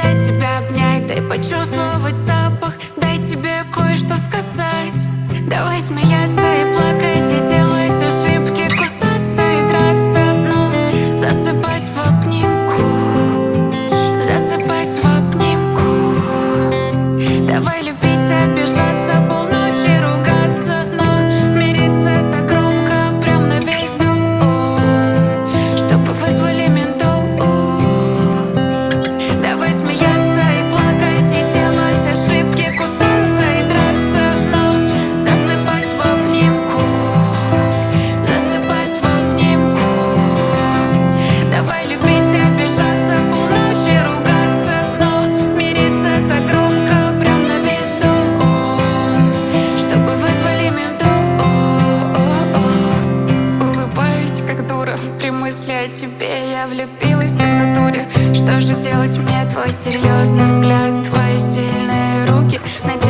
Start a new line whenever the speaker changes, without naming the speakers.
дай тебя обнять, дай почувствовать запах, дай тебе кое-что сказать. Давай смеяться и плакать, и делать ошибки, кусаться и драться, но засыпать в обнимку, засыпать в обнимку. Давай любить, обижаться, полночи ругаться, но мириться так громко, прям на весь дом, чтобы вызвали ментов. Давай смеяться и плакать, и делать ошибки, кусаться и драться, но засыпать в обнимку, засыпать в обнимку. Давай любить, обижаться, полночи ругаться, но мириться так громко, прям на весь дом, чтобы вызвали ментов. Улыбаюсь, как дура, при мысли о тебе я влюбилась и в натуре. Что же делать мне? Твой серьезный взгляд, твои сильные руки.